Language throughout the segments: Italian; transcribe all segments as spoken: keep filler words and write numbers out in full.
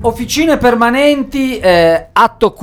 Officine permanenti, eh, atto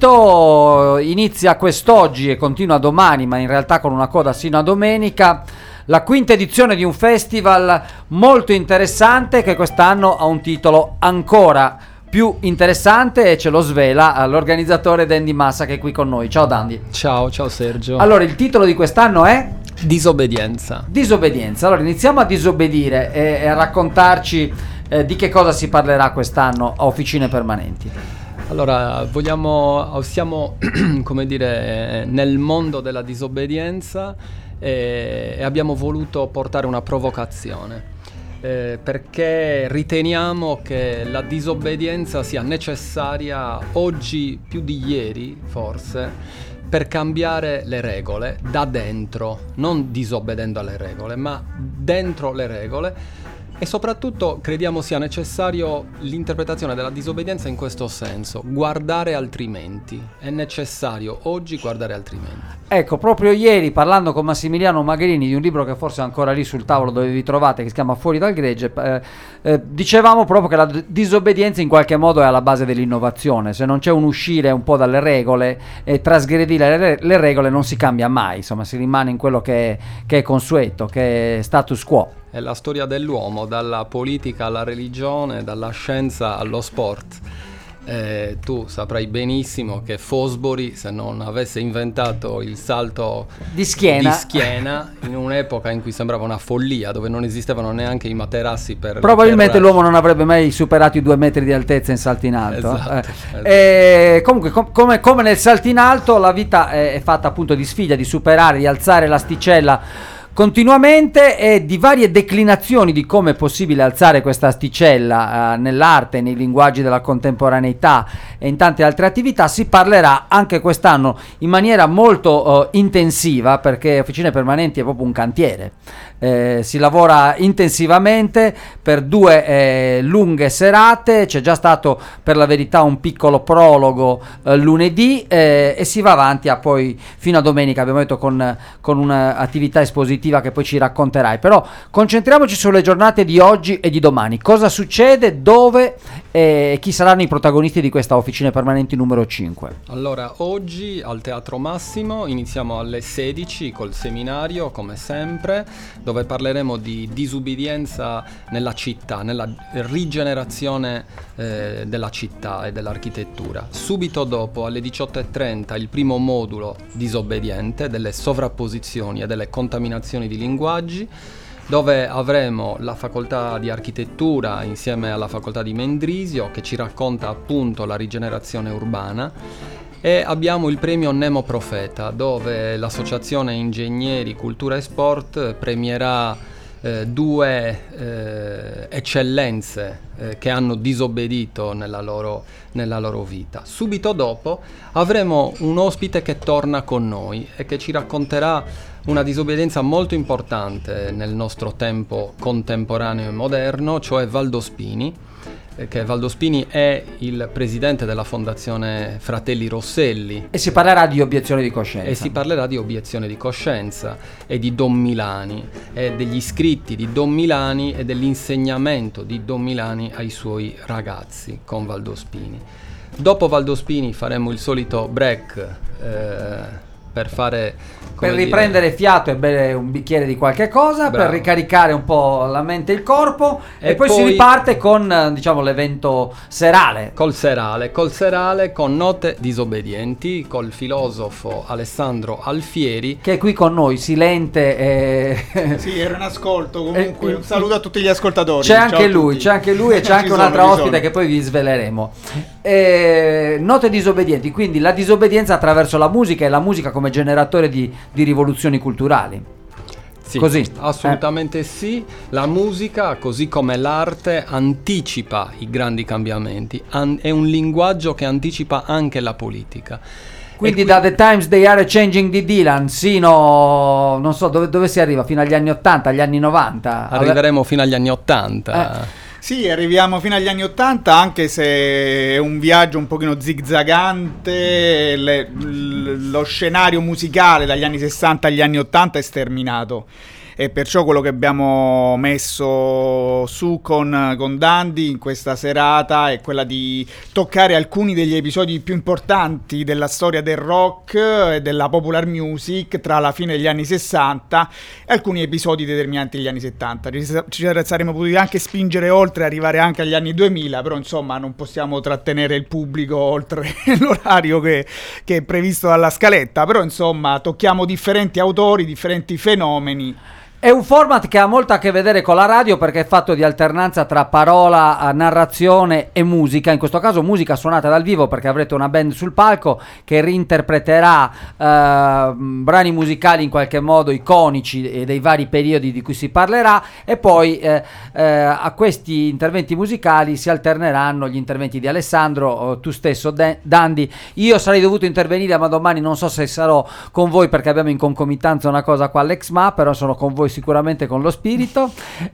quinto, inizia quest'oggi e continua domani, ma in realtà con una coda sino a domenica, la quinta edizione di un festival molto interessante che quest'anno ha un titolo ancora più interessante e ce lo svela l'organizzatore Dandy Massa, che è qui con noi. Ciao Dandy. Ciao, ciao Sergio. Allora, il titolo di quest'anno è? Disobbedienza. Disobbedienza. Allora, iniziamo a disobbedire e, e a raccontarci eh, di che cosa si parlerà quest'anno a Officine Permanenti. Allora, vogliamo, siamo, come dire, nel mondo della disobbedienza e, e abbiamo voluto portare una provocazione. Eh, perché riteniamo che la disobbedienza sia necessaria oggi più di ieri, forse, per cambiare le regole da dentro, non disobbedendo alle regole, ma dentro le regole. E soprattutto crediamo sia necessario l'interpretazione della disobbedienza in questo senso: guardare altrimenti. È necessario oggi guardare altrimenti. Ecco, proprio ieri, parlando con Massimiliano Magherini di un libro che forse è ancora lì sul tavolo dove vi trovate, che si chiama Fuori dal gregge, eh, eh, dicevamo proprio che la d- disobbedienza in qualche modo è alla base dell'innovazione. Se non c'è un uscire un po' dalle regole e trasgredire le, le regole, non si cambia mai, insomma si rimane in quello che è, che è consueto, che è status quo. È la storia dell'uomo, dalla politica alla religione, dalla scienza allo sport. Eh, tu saprai benissimo che Fosbury, se non avesse inventato il salto di schiena, di schiena in un'epoca in cui sembrava una follia, dove non esistevano neanche i materassi per... probabilmente per... l'uomo non avrebbe mai superato i due metri di altezza in salto in alto. Esatto, eh. esatto. E comunque com- come, come nel salto in alto, la vita è, è fatta appunto di sfida, di superare, di alzare l'asticella continuamente, e di varie declinazioni di come è possibile alzare questa asticella eh, nell'arte, nei linguaggi della contemporaneità e in tante altre attività. Si parlerà anche quest'anno in maniera molto eh, intensiva, perché Officine Permanenti è proprio un cantiere. Eh, si lavora intensivamente per due eh, lunghe serate. C'è già stato, per la verità, un piccolo prologo eh, lunedì eh, e si va avanti a poi fino a domenica, abbiamo detto, con, con un'attività espositiva che poi ci racconterai. Però concentriamoci sulle giornate di oggi e di domani. Cosa succede, dove e chi saranno i protagonisti di questa Officine Permanenti numero cinque? Allora, oggi al Teatro Massimo iniziamo alle sedici col seminario, come sempre, dove parleremo di disubbidienza nella città, nella rigenerazione eh, della città e dell'architettura. Subito dopo, alle diciotto e trenta, il primo modulo disobbediente, delle sovrapposizioni e delle contaminazioni di linguaggi, dove avremo la facoltà di architettura insieme alla facoltà di Mendrisio, che ci racconta appunto la rigenerazione urbana, e abbiamo il premio Nemo Profeta, dove l'associazione Ingegneri Cultura e Sport premierà eh, due eh, eccellenze eh, che hanno disobbedito nella loro, nella loro vita. Subito dopo avremo un ospite che torna con noi e che ci racconterà una disobbedienza molto importante nel nostro tempo contemporaneo e moderno, cioè Valdo Spini, eh, che Valdo Spini è il presidente della Fondazione Fratelli Rosselli. E si parlerà di obiezione di coscienza. E si parlerà di obiezione di coscienza e di Don Milani, e degli scritti di Don Milani e dell'insegnamento di Don Milani ai suoi ragazzi con Valdo Spini. Dopo Valdo Spini faremo il solito break eh, per fare, per riprendere dire, fiato e bere un bicchiere di qualche cosa. Bravo. Per ricaricare un po' la mente e il corpo, e, e poi, poi si riparte con, diciamo, l'evento serale. Col serale, col serale con Note disobbedienti, col filosofo Alessandro Alfieri, che è qui con noi, silente e... Sì, era in ascolto comunque. E, un saluto a tutti gli ascoltatori. C'è anche lui, c'è anche lui e c'è anche un'altra ospite che poi vi sveleremo. E, Note disobbedienti, quindi la disobbedienza attraverso la musica, e la musica come generatore di, di rivoluzioni culturali. Sì, così? Assolutamente eh. sì. La musica, così come l'arte, anticipa i grandi cambiamenti. An- è un linguaggio che anticipa anche la politica. Quindi qui... da The Times They Are Changing di Dylan sino, non so dove, dove si arriva, fino agli anni ottanta, agli anni novanta. Arriveremo fino agli anni ottanta. Eh. Sì, arriviamo fino agli anni ottanta, anche se è un viaggio un pochino zigzagante. Le, lo scenario musicale dagli anni sessanta agli anni ottanta è sterminato. e perciò quello che abbiamo messo su con, con Dandi in questa serata è quella di toccare alcuni degli episodi più importanti della storia del rock e della popular music tra la fine degli anni sessanta e alcuni episodi determinanti degli anni settanta. Ci saremmo potuti anche spingere oltre, arrivare anche agli anni duemila, però insomma non possiamo trattenere il pubblico oltre l'orario che, che è previsto dalla scaletta, però insomma tocchiamo differenti autori, differenti fenomeni. È un format che ha molto a che vedere con la radio perché è fatto di alternanza tra parola, narrazione e musica, in questo caso musica suonata dal vivo perché avrete una band sul palco che reinterpreterà eh, brani musicali in qualche modo iconici e dei vari periodi di cui si parlerà, e poi eh, eh, a questi interventi musicali si alterneranno gli interventi di Alessandro, tu stesso De- Dandi. Io sarei dovuto intervenire ma domani non so se sarò con voi perché abbiamo in concomitanza una cosa qua all'Ex M A, però sono con voi sicuramente con lo spirito,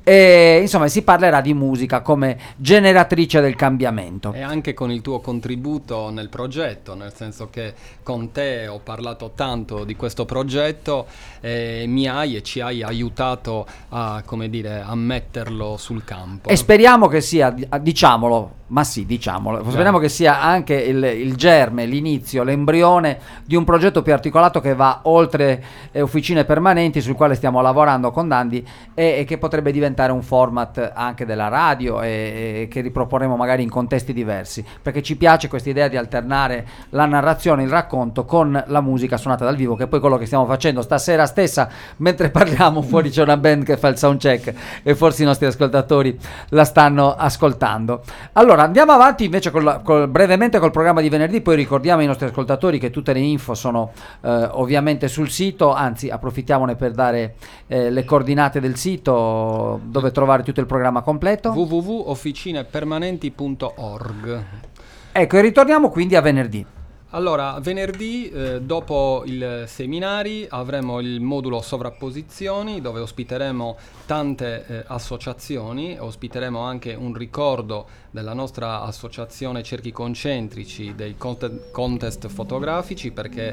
e insomma si parlerà di musica come generatrice del cambiamento e anche con il tuo contributo nel progetto, nel senso che con te ho parlato tanto di questo progetto e mi hai e ci hai aiutato a, come dire, a metterlo sul campo, e speriamo che sia, diciamolo, ma sì, diciamolo, speriamo che sia anche il, il germe, l'inizio, l'embrione di un progetto più articolato che va oltre eh, Officine Permanenti, sul quale stiamo lavorando con Dandi, e, e che potrebbe diventare un format anche della radio e, e che riproporremo magari in contesti diversi, perché ci piace questa idea di alternare la narrazione, il racconto con la musica suonata dal vivo, che è poi quello che stiamo facendo stasera stessa mentre parliamo. Fuori c'è una band che fa il soundcheck e forse i nostri ascoltatori la stanno ascoltando. Allora andiamo avanti invece col, col, brevemente col programma di venerdì, poi ricordiamo ai nostri ascoltatori che tutte le info sono eh, ovviamente sul sito, anzi approfittiamone per dare eh, le coordinate del sito dove trovare tutto il programma completo: w w w punto officine permanenti punto org. Ecco, e ritorniamo quindi a venerdì. Allora, venerdì, eh, dopo il seminari, avremo il modulo sovrapposizioni, dove ospiteremo tante eh, associazioni, ospiteremo anche un ricordo della nostra associazione Cerchi Concentrici, dei cont- contest fotografici, perché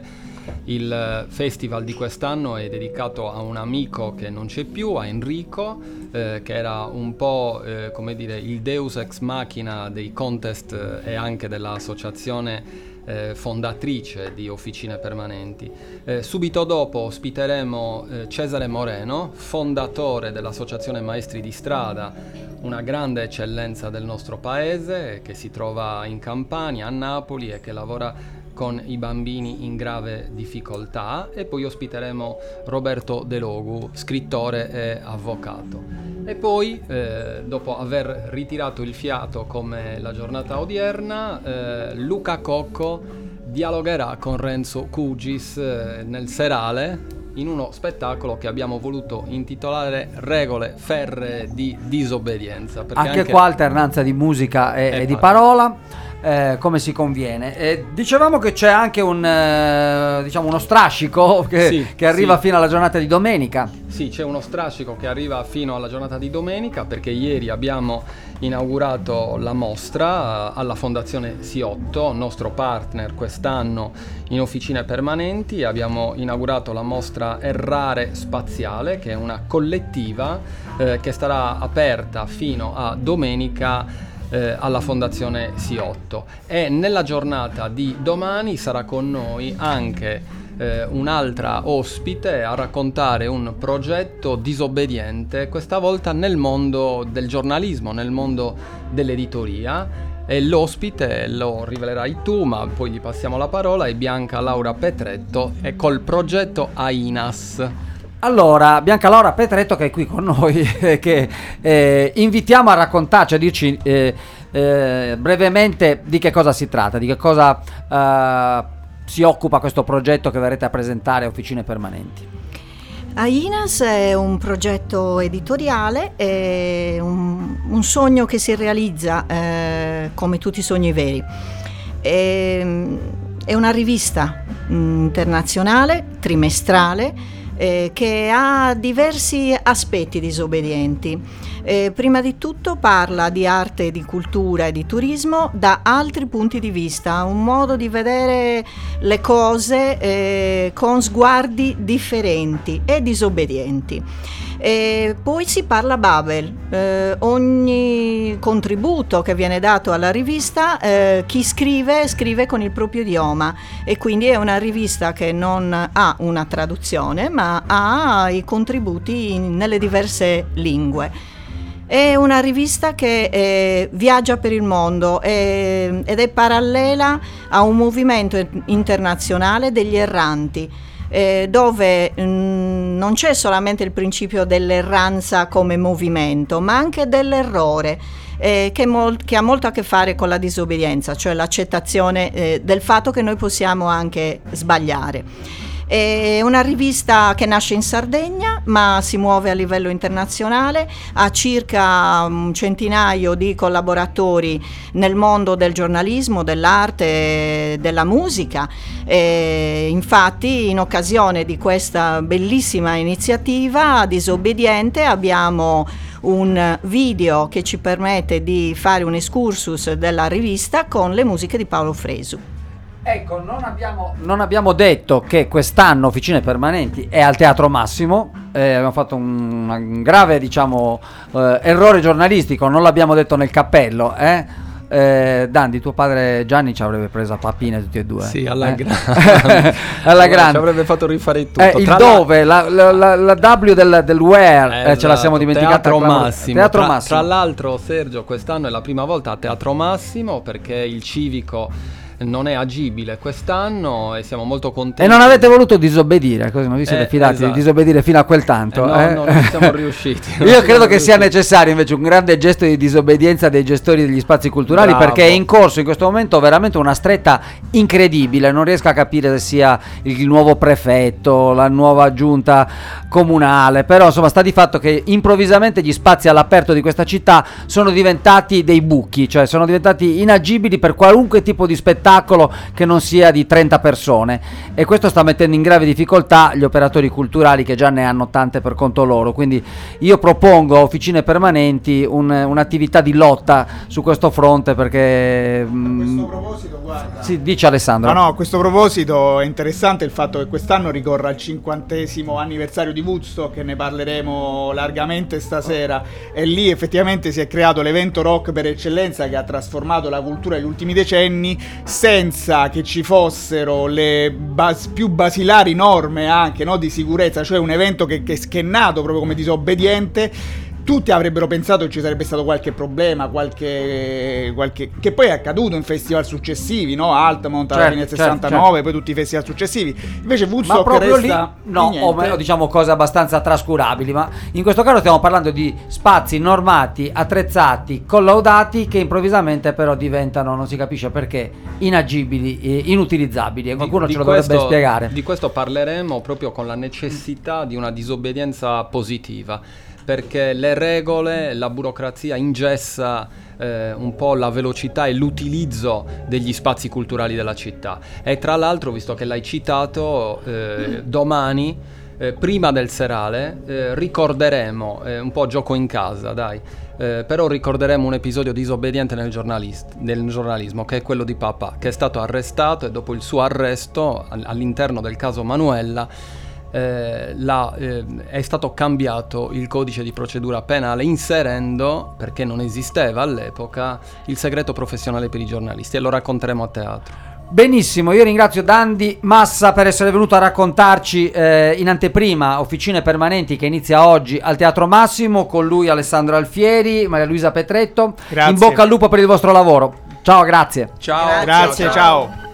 il festival di quest'anno è dedicato a un amico che non c'è più, a Enrico, eh, che era un po' eh, come dire il deus ex machina dei contest eh, e anche dell'associazione Eh, fondatrice di Officine Permanenti. Eh, subito dopo ospiteremo eh, Cesare Moreno, fondatore dell'Associazione Maestri di Strada, una grande eccellenza del nostro paese che si trova in Campania, a Napoli, e che lavora con i bambini in grave difficoltà. E poi ospiteremo Roberto De Logu, scrittore e avvocato. E poi, eh, dopo aver ritirato il fiato come la giornata odierna, eh, Luca Cocco dialogherà con Renzo Cugis eh, nel serale, in uno spettacolo che abbiamo voluto intitolare Regole ferree di disobbedienza. Anche, anche qua alternanza di musica e, e, e di parola. Eh, come si conviene. Eh, dicevamo che c'è anche un eh, diciamo uno strascico che, sì, che arriva sì. fino alla giornata di domenica. Sì, c'è uno strascico che arriva fino alla giornata di domenica, perché ieri abbiamo inaugurato la mostra alla Fondazione Siotto, nostro partner quest'anno in Officine Permanenti. Abbiamo inaugurato la mostra Errare Spaziale, che è una collettiva eh, che starà aperta fino a domenica Eh, alla Fondazione Siotto. E nella giornata di domani sarà con noi anche eh, un'altra ospite a raccontare un progetto disobbediente, questa volta nel mondo del giornalismo, nel mondo dell'editoria. E l'ospite lo rivelerai tu, ma poi gli passiamo la parola, è Bianca Laura Petretto e col progetto AINAS. Allora, Bianca Laura Petretto, che è qui con noi, che eh, invitiamo a raccontarci, a dirci eh, eh, brevemente di che cosa si tratta, di che cosa eh, si occupa questo progetto che verrete a presentare a Officine Permanenti. AINAS è un progetto editoriale, è un, un sogno che si realizza eh, come tutti i sogni veri. È, è una rivista mh, internazionale, trimestrale, Eh, che ha diversi aspetti disobbedienti. Eh, prima di tutto parla di arte, di cultura e di turismo da altri punti di vista, un modo di vedere le cose eh, con sguardi differenti e disobbedienti. E poi si parla Babel, eh, ogni contributo che viene dato alla rivista, eh, chi scrive scrive con il proprio idioma, e quindi è una rivista che non ha una traduzione ma ha i contributi in, nelle diverse lingue. È una rivista che eh, viaggia per il mondo eh, ed è parallela a un movimento internazionale degli erranti, Eh, dove mh, non c'è solamente il principio dell'erranza come movimento, ma anche dell'errore, eh, che, mol- che ha molto a che fare con la disobbedienza, cioè l'accettazione eh, del fatto che noi possiamo anche sbagliare. È una rivista che nasce in Sardegna ma si muove a livello internazionale, ha circa un centinaio di collaboratori nel mondo del giornalismo, dell'arte, della musica. E infatti in occasione di questa bellissima iniziativa Disobbediente abbiamo un video che ci permette di fare un excursus della rivista con le musiche di Paolo Fresu. Ecco, non abbiamo, non abbiamo detto che quest'anno Officine Permanenti è al Teatro Massimo, eh, abbiamo fatto un, un grave, diciamo, eh, errore giornalistico, non l'abbiamo detto nel cappello, eh? Eh, Dandi, tuo padre Gianni ci avrebbe preso a papine tutti e due. Sì, alla eh? grande. Alla grande. Ci avrebbe fatto rifare tutto. Eh, il Tra dove, la, la, la, la W del, del where, Esatto, eh, ce la siamo dimenticata. Teatro Massimo. Teatro tra, Massimo. Tra l'altro, Sergio, quest'anno è la prima volta a Teatro Massimo perché il civico non è agibile quest'anno e siamo molto contenti. E non avete voluto disobbedire, così non vi siete Eh, fidati esatto. di disobbedire fino a quel tanto. Eh, no, eh? no, non siamo riusciti. non Io siamo credo che riusciti. sia necessario invece un grande gesto di disobbedienza dei gestori degli spazi culturali, Bravo. perché è in corso in questo momento veramente una stretta incredibile. Non riesco a capire se sia il nuovo prefetto, la nuova giunta comunale, però insomma sta di fatto che improvvisamente gli spazi all'aperto di questa città sono diventati dei buchi, cioè sono diventati inagibili per qualunque tipo di spettacolo che non sia di trenta persone, e questo sta mettendo in grave difficoltà gli operatori culturali che già ne hanno tante per conto loro. Quindi io propongo a Officine Permanenti un, un'attività di lotta su questo fronte, perché A questo proposito, guarda. sì, dice Alessandro. No, no, a questo proposito è interessante il fatto che quest'anno ricorra il cinquantesimo anniversario di Woodstock, che ne parleremo largamente stasera, e lì effettivamente si è creato l'evento rock per eccellenza che ha trasformato la cultura negli ultimi decenni, senza che ci fossero le bas- più basilari norme anche, no, di sicurezza, cioè un evento che, che, che è nato proprio come disobbediente. Tutti avrebbero pensato che ci sarebbe stato qualche problema, qualche, qualche che poi è accaduto in festival successivi, no? Altamont alla Certo, fine del certo, sessantanove, certo. poi tutti i festival successivi. Invece Ma Woodstock proprio lì, resta no, di o niente. meno, diciamo cose abbastanza trascurabili, ma in questo caso stiamo parlando di spazi normati, attrezzati, collaudati, che improvvisamente però diventano, non si capisce perché, inagibili, eh, inutilizzabili, e qualcuno Di- ce di lo dovrebbe questo- spiegare. Di questo parleremo proprio con la necessità di una disobbedienza positiva, perché le regole, la burocrazia ingessa eh, un po' la velocità e l'utilizzo degli spazi culturali della città. E tra l'altro, visto che l'hai citato, eh, domani, eh, prima del serale, eh, ricorderemo, eh, un po' gioco in casa, dai, eh, però ricorderemo un episodio disobbediente nel, giornalist- nel giornalismo, che è quello di Papà, che è stato arrestato, e dopo il suo arresto all- all'interno del caso Manuella Eh, la, eh, è stato cambiato il codice di procedura penale, inserendo, perché non esisteva all'epoca, il segreto professionale per i giornalisti, e lo racconteremo a teatro. Benissimo, io ringrazio Dandi Massa per essere venuto a raccontarci eh, in anteprima Officine Permanenti, che inizia oggi al Teatro Massimo, con lui Alessandro Alfieri, Maria Luisa Petretto. Grazie. In bocca al lupo per il vostro lavoro. Ciao, grazie. Ciao, Grazie, ciao.